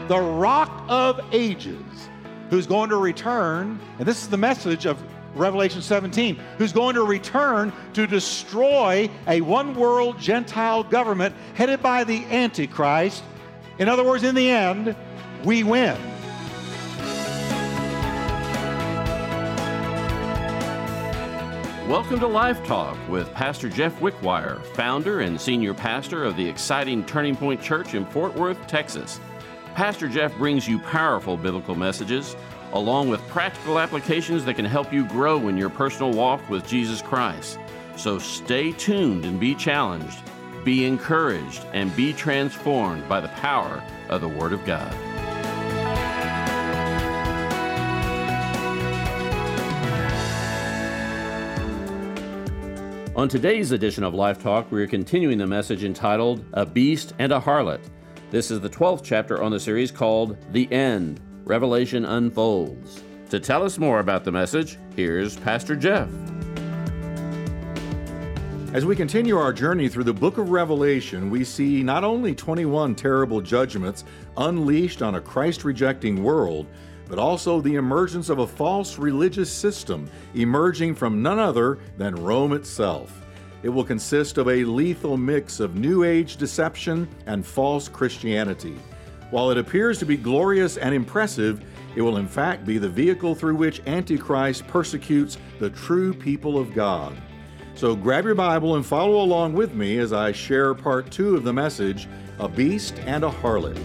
the Rock of Ages, who's going to return, and this is the message of Revelation 17, who's going to return to destroy a one-world Gentile government headed by the Antichrist. In other words, in the end, we win. Welcome to Life Talk with Pastor Jeff Wickwire, founder and senior pastor of the exciting Turning Point Church in Fort Worth, Texas. Pastor Jeff brings you powerful biblical messages, along with practical applications that can help you grow in your personal walk with Jesus Christ. So stay tuned and be challenged, be encouraged, and be transformed by the power of the Word of God. On today's edition of Life Talk, we are continuing the message entitled, A Beast and a Harlot. This is the 12th chapter on the series called The End, Revelation Unfolds. To tell us more about the message, here's Pastor Jeff. As we continue our journey through the book of Revelation, we see not only 21 terrible judgments unleashed on a Christ-rejecting world, but also the emergence of a false religious system emerging from none other than Rome itself. It will consist of a lethal mix of New Age deception and false Christianity. While it appears to be glorious and impressive, it will in fact be the vehicle through which Antichrist persecutes the true people of God. So grab your Bible and follow along with me as I share part 2 of the message, A Beast and a Harlot.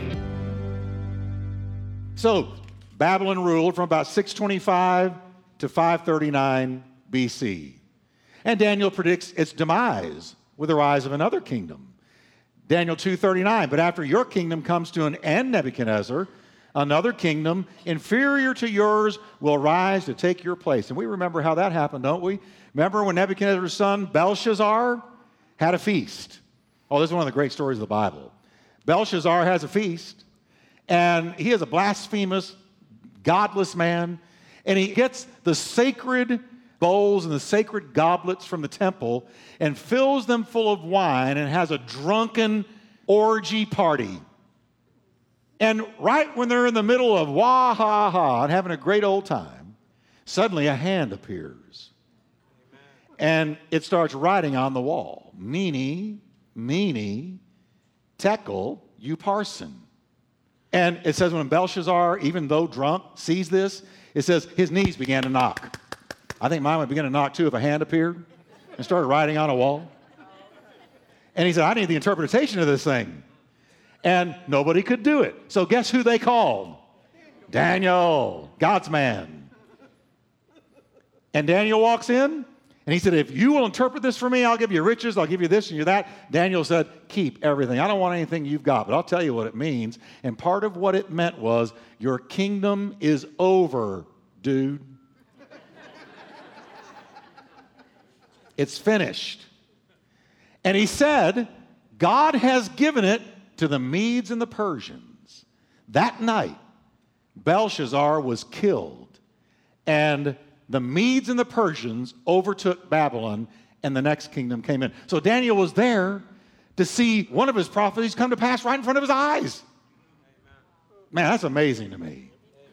So, Babylon ruled from about 625 to 539 BC. And Daniel predicts its demise with the rise of another kingdom. Daniel 2:39, but after your kingdom comes to an end, Nebuchadnezzar, another kingdom inferior to yours will rise to take your place. And we remember how that happened, don't we? Remember when Nebuchadnezzar's son Belshazzar had a feast? Oh, this is one of the great stories of the Bible. Belshazzar has a feast, and he is a blasphemous, godless man, and he gets the sacred bowls and the sacred goblets from the temple and fills them full of wine and has a drunken orgy party. And right when they're in the middle of wah ha ha and having a great old time, suddenly a hand appears. Amen. And it starts writing on the wall, Mene, Mene, Tekel, Upharsin. And it says when Belshazzar, even though drunk, sees this, it says his knees began to knock. I think mine would begin to knock too if a hand appeared and started writing on a wall. And he said, I need the interpretation of this thing. And nobody could do it. So guess who they called? Daniel, God's man. And Daniel walks in, and he said, if you will interpret this for me, I'll give you riches, I'll give you this and you that. Daniel said, keep everything. I don't want anything you've got, but I'll tell you what it means. And part of what it meant was, your kingdom is over, dude. It's finished. And he said, God has given it to the Medes and the Persians. That night, Belshazzar was killed, and the Medes and the Persians overtook Babylon, and the next kingdom came in. So Daniel was there to see one of his prophecies come to pass right in front of his eyes. Man, that's amazing to me.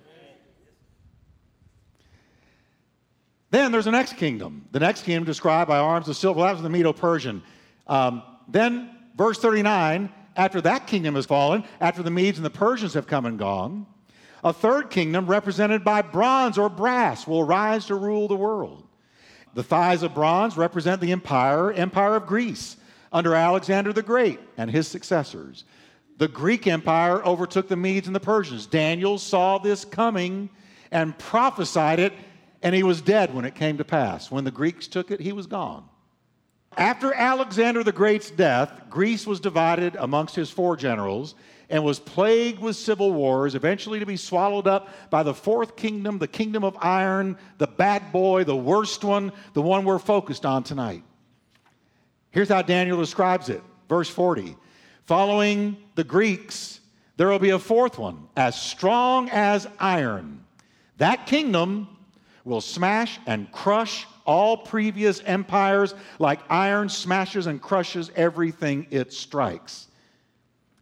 Then there's the next kingdom. The next kingdom described by arms of silver. That was the Medo-Persian. Then, verse 39, after that kingdom has fallen, after the Medes and the Persians have come and gone, a third kingdom represented by bronze or brass will rise to rule the world. The thighs of bronze represent the empire of Greece, under Alexander the Great and his successors. The Greek Empire overtook the Medes and the Persians. Daniel saw this coming and prophesied it, and he was dead when it came to pass. When the Greeks took it, he was gone. After Alexander the Great's death, Greece was divided amongst his 4 generals and was plagued with civil wars, eventually to be swallowed up by the 4th kingdom, the kingdom of iron, the bad boy, the worst one, the one we're focused on tonight. Here's how Daniel describes it. Verse 40. Following the Greeks, there will be a 4th one, as strong as iron. That kingdom will smash and crush all previous empires like iron smashes and crushes everything it strikes.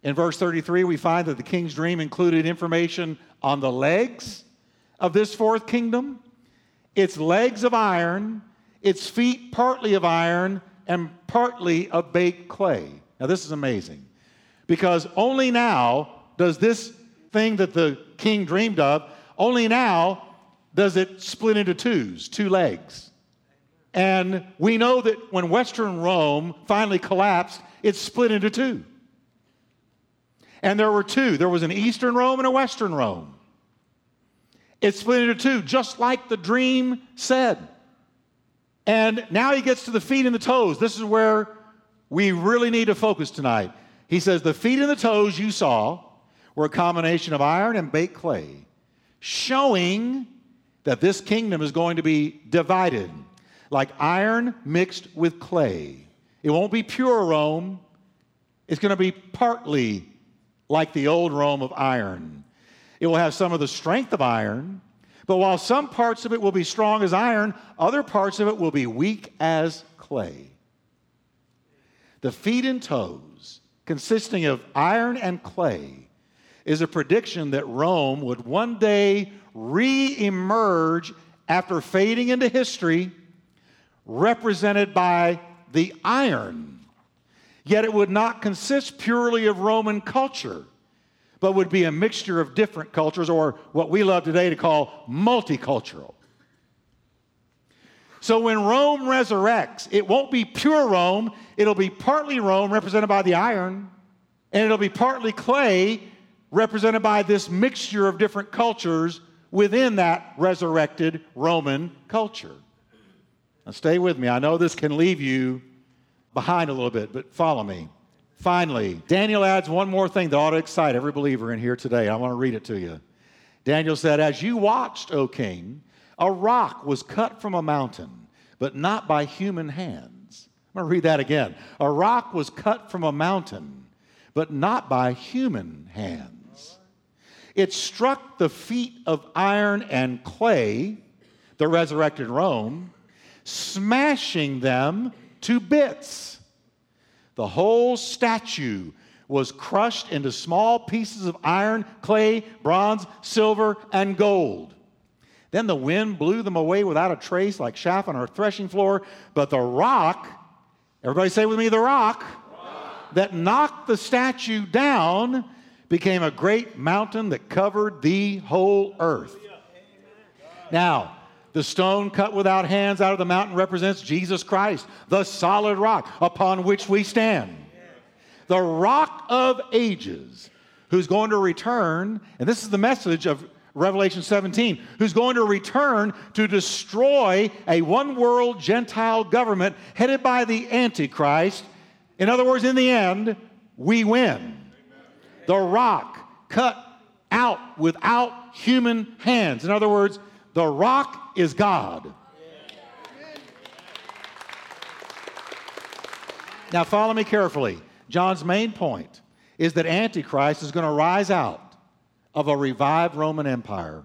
In verse 33, we find that the king's dream included information on the legs of this fourth kingdom, its legs of iron, its feet partly of iron, and partly of baked clay. Now, this is amazing, because only now does this thing that the king dreamed of, only now does it split into two legs. And we know that when Western Rome finally collapsed, it split into two. And there were two. There was an Eastern Rome and a Western Rome. It split into two, just like the dream said. And now he gets to the feet and the toes. This is where we really need to focus tonight. He says, the feet and the toes you saw were a combination of iron and baked clay, showing that this kingdom is going to be divided, like iron mixed with clay. It won't be pure Rome. It's going to be partly like the old Rome of iron. It will have some of the strength of iron, but while some parts of it will be strong as iron, other parts of it will be weak as clay. The feet and toes, consisting of iron and clay, is a prediction that Rome would one day re-emerge after fading into history, represented by the iron. Yet it would not consist purely of Roman culture, but would be a mixture of different cultures, or what we love today to call multicultural. So when Rome resurrects, it won't be pure Rome. It'll be partly Rome, represented by the iron, and it'll be partly clay, represented by this mixture of different cultures within that resurrected Roman culture. Now stay with me. I know this can leave you behind a little bit, but follow me. Finally, Daniel adds one more thing that ought to excite every believer in here today. I want to read it to you. Daniel said, as you watched, O king, a rock was cut from a mountain, but not by human hands. I'm going to read that again. A rock was cut from a mountain, but not by human hands. It struck the feet of iron and clay, the resurrected Rome, smashing them to bits. The whole statue was crushed into small pieces of iron, clay, bronze, silver, and gold. Then the wind blew them away without a trace, like chaff on a threshing floor. But the rock, everybody say with me, the rock that knocked the statue down became a great mountain that covered the whole earth. Now, the stone cut without hands out of the mountain represents Jesus Christ, the solid rock upon which we stand. The rock of ages, who's going to return, and this is the message of Revelation 17, who's going to return to destroy a one-world Gentile government headed by the Antichrist. In other words, in the end, we win. The rock cut out without human hands. In other words, the rock is God. Now follow me carefully. John's main point is that Antichrist is going to rise out of a revived Roman Empire.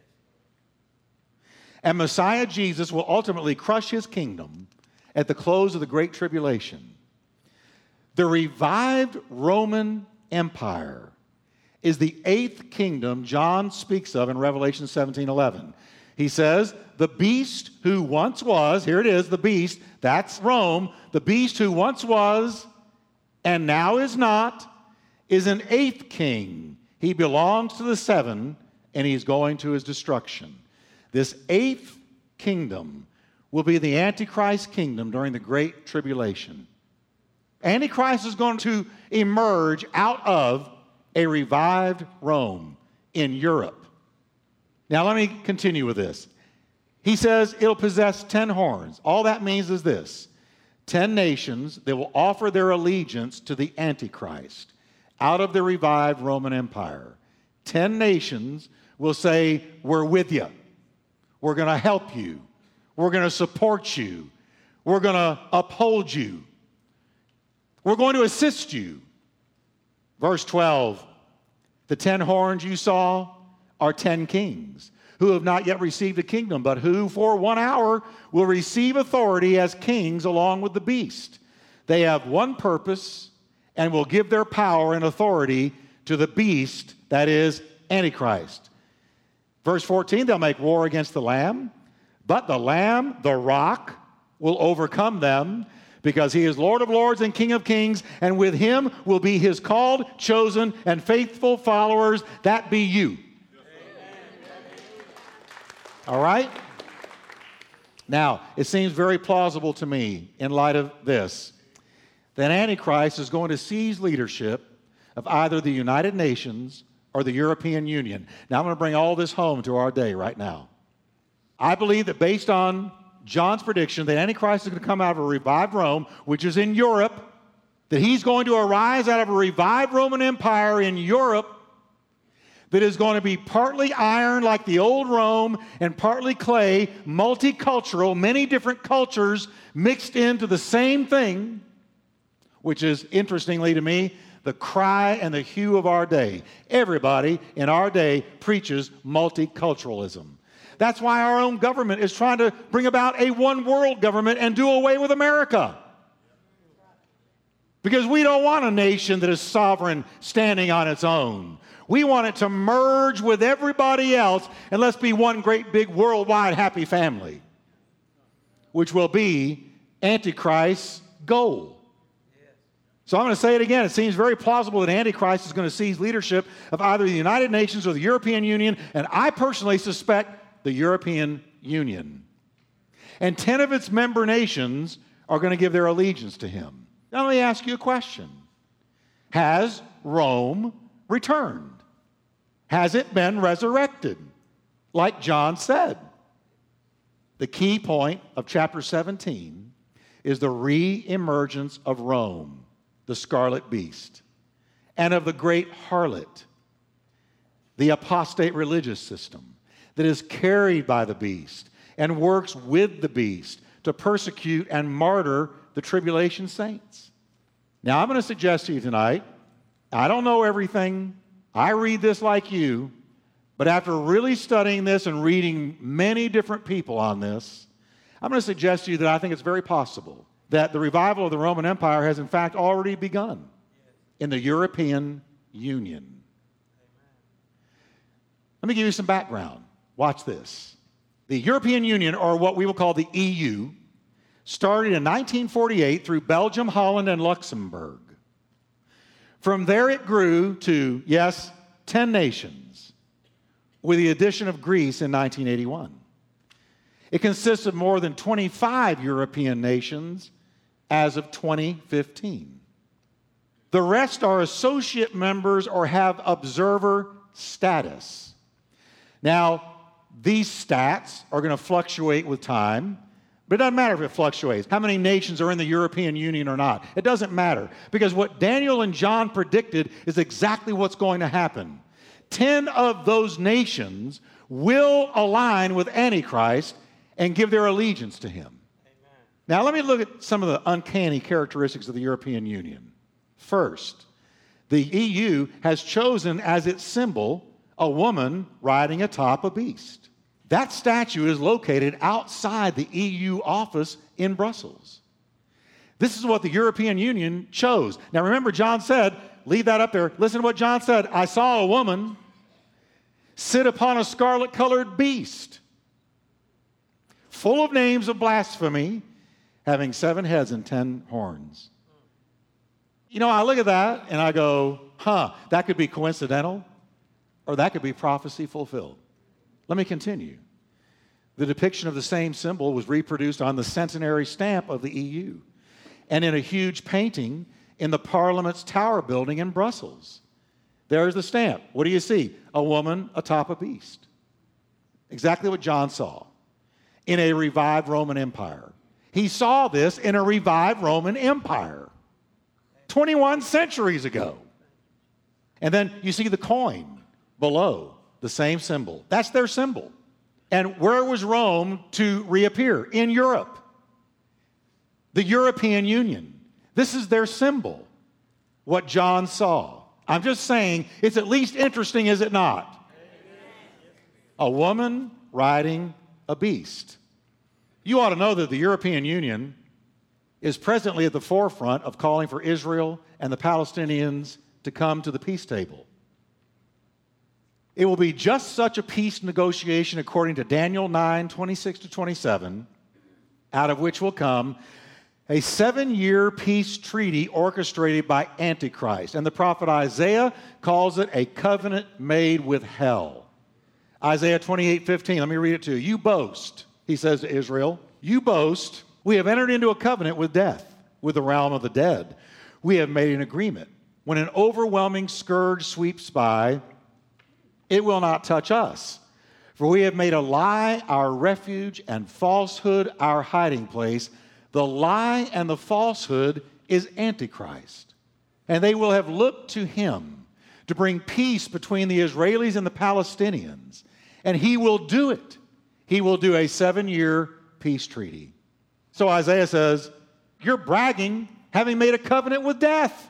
And Messiah Jesus will ultimately crush his kingdom at the close of the Great Tribulation. The revived Roman Empire is the eighth kingdom John speaks of in Revelation 17:11. He says, the beast who once was, here it is, the beast, that's Rome, the beast who once was and now is not, is an eighth king. He belongs to the seven, and he's going to his destruction. This eighth kingdom will be the Antichrist kingdom during the Great Tribulation. Antichrist is going to emerge out of a revived Rome in Europe. Now, let me continue with this. He says it'll possess 10 horns. All that means is this: 10 nations that will offer their allegiance to the Antichrist out of the revived Roman Empire. 10 nations will say, we're with you. We're going to help you. We're going to support you. We're going to uphold you. We're going to assist you. Verse 12, the 10 horns you saw are 10 kings who have not yet received a kingdom, but who for 1 hour will receive authority as kings along with the beast. They have one purpose and will give their power and authority to the beast, that is, Antichrist. Verse 14, they'll make war against the Lamb, but the Lamb, the rock, will overcome them, because he is Lord of lords and King of kings, and with him will be his called, chosen, and faithful followers, that be you. All right? Now, it seems very plausible to me, in light of this, that Antichrist is going to seize leadership of either the United Nations or the European Union. Now, I'm going to bring all this home to our day right now. I believe that based on John's prediction that Antichrist is going to come out of a revived Rome, which is in Europe, that he's going to arise out of a revived Roman Empire in Europe that is going to be partly iron like the old Rome and partly clay, multicultural, many different cultures mixed into the same thing, which is, interestingly to me, the cry and the hue of our day. Everybody in our day preaches multiculturalism. That's why our own government is trying to bring about a one-world government and do away with America. Because we don't want a nation that is sovereign, standing on its own. We want it to merge with everybody else, and let's be one great big worldwide happy family, which will be Antichrist's goal. So I'm going to say it again. It seems very plausible that Antichrist is going to seize leadership of either the United Nations or the European Union, and I personally suspect the European Union. And 10 of its member nations are going to give their allegiance to him. Now let me ask you a question. Has Rome returned? Has it been resurrected? Like John said. The key point of chapter 17 is the re-emergence of Rome, the scarlet beast, and of the great harlot, the apostate religious system that is carried by the beast and works with the beast to persecute and martyr the tribulation saints. Now, I'm going to suggest to you tonight, I don't know everything. I read this like you, but after really studying this and reading many different people on this, I'm going to suggest to you that I think it's very possible that the revival of the Roman Empire has in fact already begun in the European Union. Let me give you some background. Watch this. The European Union, or what we will call the EU, started in 1948 through Belgium, Holland, and Luxembourg. From there it grew to, yes, 10 nations, with the addition of Greece in 1981. It consists of more than 25 European nations as of 2015. The rest are associate members or have observer status. Now, these stats are going to fluctuate with time, but it doesn't matter if it fluctuates. How many nations are in the European Union or not? It doesn't matter, because what Daniel and John predicted is exactly what's going to happen. 10 of those nations will align with Antichrist and give their allegiance to him. Amen. Now, let me look at some of the uncanny characteristics of the European Union. First, the EU has chosen as its symbol a woman riding atop a beast. That statue is located outside the EU office in Brussels. This is what the European Union chose. Now remember, John said, leave that up there. Listen to what John said. I saw a woman sit upon a scarlet-colored beast, full of names of blasphemy, having 7 heads and 10 horns. You know, I look at that and I go, that could be coincidental, or that could be prophecy fulfilled. Let me continue. The depiction of the same symbol was reproduced on the centenary stamp of the EU and in a huge painting in the Parliament's Tower building in Brussels. There's the stamp. What do you see? A woman atop a beast. Exactly what John saw in a revived Roman Empire. He saw this in a revived Roman Empire 21 centuries ago. And then you see the coin below, the same symbol. That's their symbol. And where was Rome to reappear? In Europe. The European Union. This is their symbol, what John saw. I'm just saying, it's at least interesting, is it not? A woman riding a beast. You ought to know that the European Union is presently at the forefront of calling for Israel and the Palestinians to come to the peace table. It will be just such a peace negotiation, according to Daniel 9:26-27, out of which will come a 7-year peace treaty orchestrated by Antichrist. And the prophet Isaiah calls it a covenant made with hell. Isaiah 28:15, let me read it to you. You boast, he says to Israel, you boast, we have entered into a covenant with death, with the realm of the dead. We have made an agreement. When an overwhelming scourge sweeps by, it will not touch us. For we have made a lie our refuge and falsehood our hiding place. The lie and the falsehood is Antichrist. And they will have looked to him to bring peace between the Israelis and the Palestinians. And he will do it. He will do a 7-year peace treaty. So Isaiah says, you're bragging, having made a covenant with death.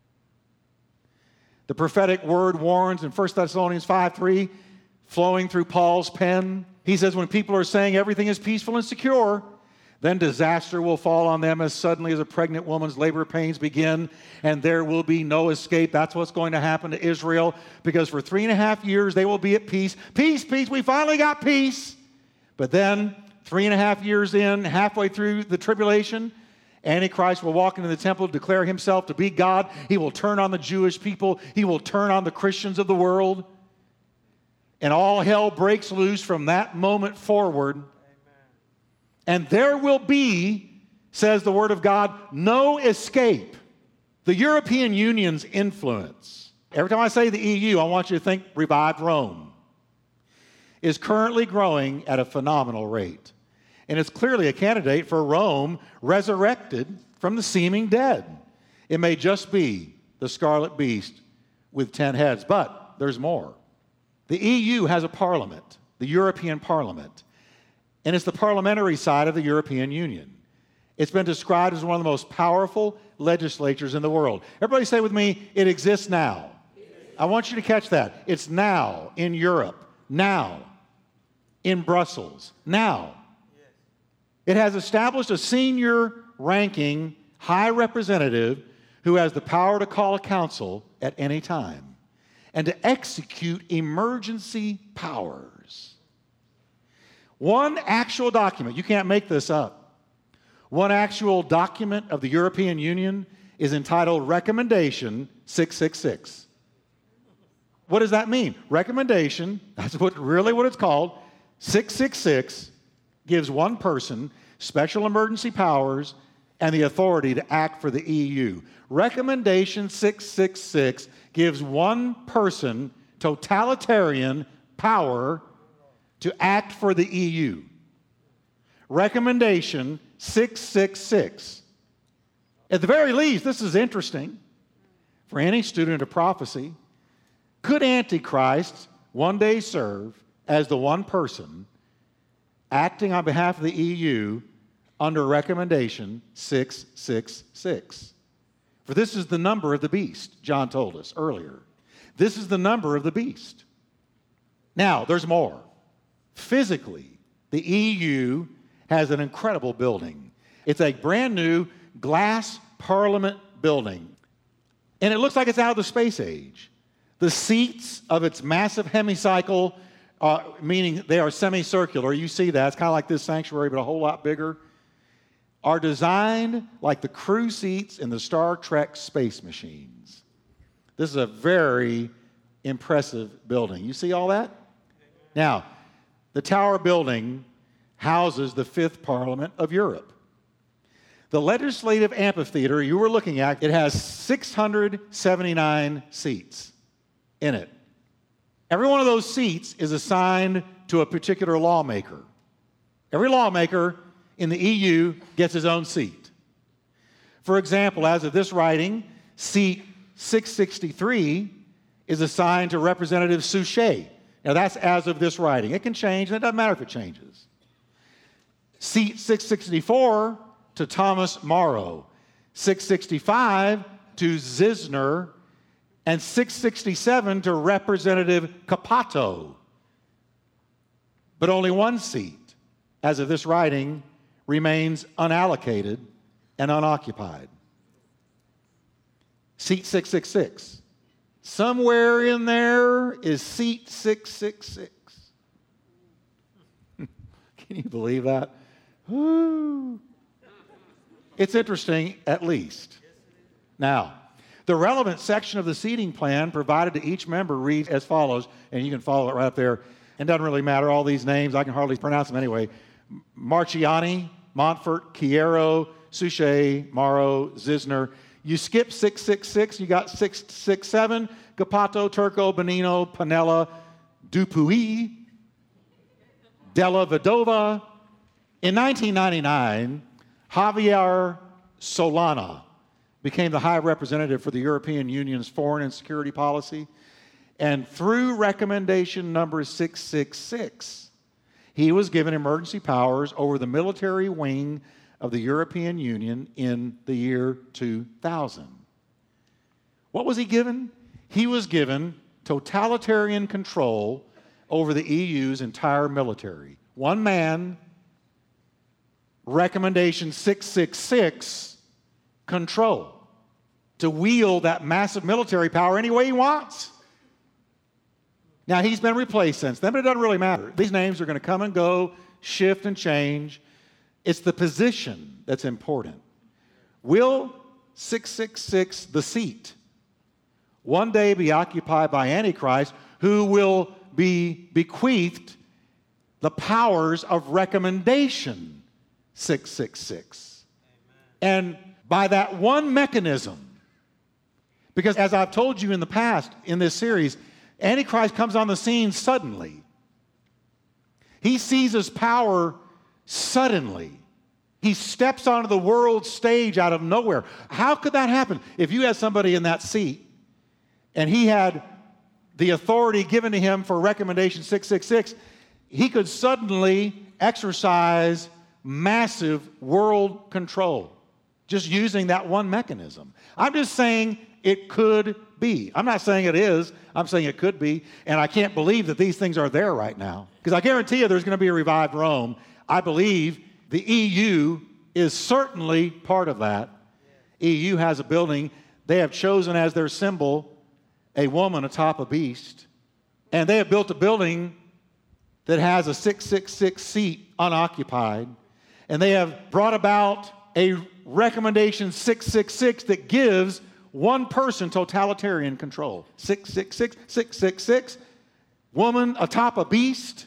The prophetic word warns in 1 Thessalonians 5:3, flowing through Paul's pen. He says, when people are saying everything is peaceful and secure, then disaster will fall on them as suddenly as a pregnant woman's labor pains begin, and there will be no escape. That's what's going to happen to Israel, because for 3.5 years they will be at peace. Peace, peace, we finally got peace. But then 3.5 years in, halfway through the tribulation, Antichrist will walk into the temple, declare himself to be God. He will turn on the Jewish people. He will turn on the Christians of the world. And all hell breaks loose from that moment forward. Amen. And there will be, says the Word of God, no escape. The European Union's influence, every time I say the EU, I want you to think revived Rome, is currently growing at a phenomenal rate. And it's clearly a candidate for Rome resurrected from the seeming dead. It may just be the scarlet beast with 10 heads, but there's more. The EU has a parliament, the European Parliament, and it's the parliamentary side of the European Union. It's been described as one of the most powerful legislatures in the world. Everybody say with me, it exists now. I want you to catch that. It's now in Europe, now in Brussels, now. It has established a senior ranking high representative who has the power to call a council at any time and to execute emergency powers. One actual document, you can't make this up, one actual document of the European Union is entitled Recommendation 666. What does that mean? Recommendation, that's really what it's called, 666, gives one person special emergency powers and the authority to act for the EU. Recommendation 666 gives one person totalitarian power to act for the EU. Recommendation 666. At the very least, this is interesting for any student of prophecy. Could Antichrist one day serve as the one person acting on behalf of the EU under Recommendation 666? For this is the number of the beast, John told us earlier. This is the number of the beast. Now, there's more. Physically, the EU has an incredible building. It's a brand new glass parliament building. And it looks like it's out of the space age. The seats of its massive hemicycle, meaning they are semicircular, you see that, it's kind of like this sanctuary, but a whole lot bigger, are designed like the crew seats in the Star Trek space machines. This is a very impressive building. You see all that? Now, the Tower Building houses the 5th Parliament of Europe. The legislative amphitheater you were looking at, it has 679 seats in it. Every one of those seats is assigned to a particular lawmaker. Every lawmaker in the EU gets his own seat. For example, as of this writing, seat 663 is assigned to Representative Souchet. Now that's as of this writing. It can change, and it doesn't matter if it changes. Seat 664 to Thomas Morrow, 665 to Zisner, and 667 to Representative Cappato. But only one seat, as of this writing, remains unallocated, and unoccupied. Seat 666. Somewhere in there is seat 666. Can you believe that? Woo. It's interesting, at least. Now, the relevant section of the seating plan provided to each member reads as follows, and you can follow it right up there. It doesn't really matter, all these names, I can hardly pronounce them anyway. Marchiani, Montfort, Chiero, Suchet, Morrow, Zisner. You skip 666, you got 667, Capato, Turco, Bonino, Panella, Dupuy, Della Vedova. In 1999, Javier Solana became the High Representative for the European Union's foreign and security policy. And through recommendation number 666, he was given emergency powers over the military wing of the European Union in the year 2000. What was he given? He was given totalitarian control over the EU's entire military. One man, recommendation 666, control, to wield that massive military power any way he wants. Now, he's been replaced since then, but it doesn't really matter. These names are going to come and go, shift and change. It's the position that's important. Will 666, the seat, one day be occupied by Antichrist, who will be bequeathed the powers of recommendation 666? And by that one mechanism, because as I've told you in the past in this series, Antichrist comes on the scene suddenly. He seizes power suddenly. He steps onto the world stage out of nowhere. How could that happen? If you had somebody in that seat and he had the authority given to him for recommendation 666, he could suddenly exercise massive world control just using that one mechanism. I'm just saying it could be. I'm not saying it is. I'm saying it could be. And I can't believe that these things are there right now. Because I guarantee you there's going to be a revived Rome. I believe the EU is certainly part of that. EU has a building. They have chosen as their symbol a woman atop a beast. And they have built a building that has a 666 seat unoccupied. And they have brought about a recommendation 666 that gives one person totalitarian control. 666, 666, woman atop a beast.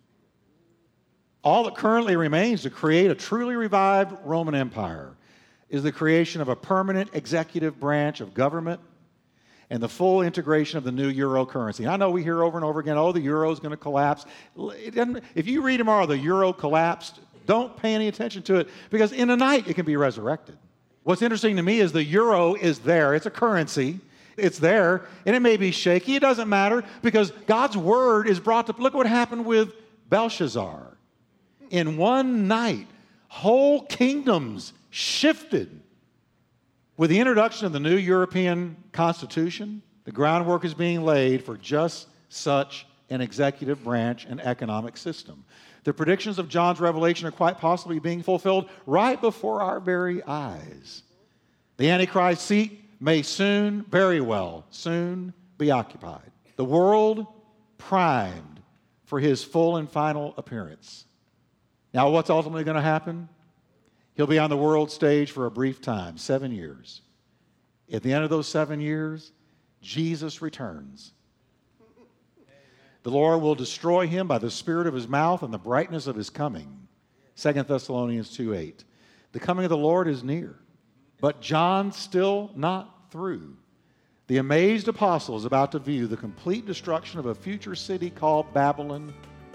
All that currently remains to create a truly revived Roman Empire is the creation of a permanent executive branch of government and the full integration of the new euro currency. I know we hear over and over again, oh, the euro is going to collapse. If you read tomorrow the euro collapsed, don't pay any attention to it, because in a night it can be resurrected. What's interesting to me is the euro is there. It's a currency. It's there, and it may be shaky. It doesn't matter, because God's word is brought to... Look what happened with Belshazzar. In one night, whole kingdoms shifted. With the introduction of the new European Constitution, the groundwork is being laid for just such an executive branch and economic system. The predictions of John's revelation are quite possibly being fulfilled right before our very eyes. The Antichrist seat may soon, very well, soon be occupied. The world primed for his full and final appearance. Now, what's ultimately going to happen? He'll be on the world stage for a brief time, 7 years. At the end of those 7 years, Jesus returns. The Lord will destroy him by the spirit of his mouth and the brightness of his coming. 2 Thessalonians 2:8. The coming of the Lord is near, but John's still not through. The amazed apostle is about to view the complete destruction of a future city called Babylon.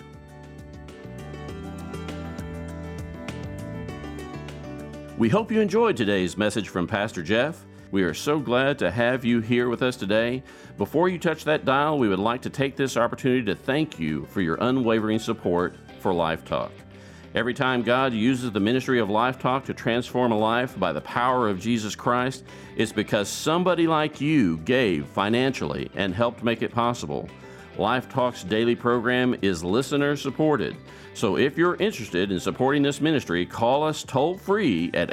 We hope you enjoyed today's message from Pastor Jeff. We are so glad to have you here with us today. Before you touch that dial, we would like to take this opportunity to thank you for your unwavering support for Life Talk. Every time God uses the ministry of Life Talk to transform a life by the power of Jesus Christ, it's because somebody like you gave financially and helped make it possible. Life Talk's daily program is listener supported. So if you're interested in supporting this ministry, call us toll free at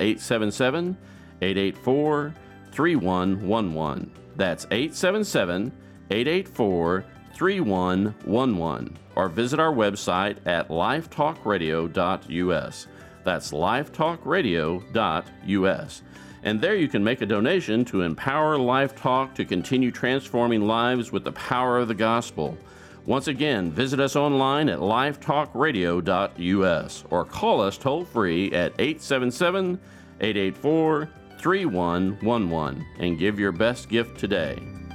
877-884-3111. That's 877-884-3111. Or visit our website at lifetalkradio.us. That's lifetalkradio.us. And there you can make a donation to empower Life Talk to continue transforming lives with the power of the gospel. Once again, visit us online at lifetalkradio.us or call us toll free at 877-884-3111 and give your best gift today.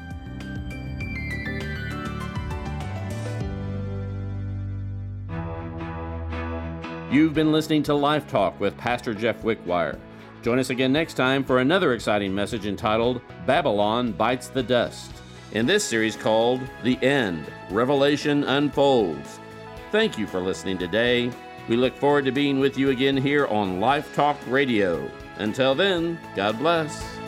You've been listening to Life Talk with Pastor Jeff Wickwire. Join us again next time for another exciting message entitled Babylon Bites the Dust. In this series called The End, Revelation Unfolds. Thank you for listening today. We look forward to being with you again here on Life Talk Radio. Until then, God bless.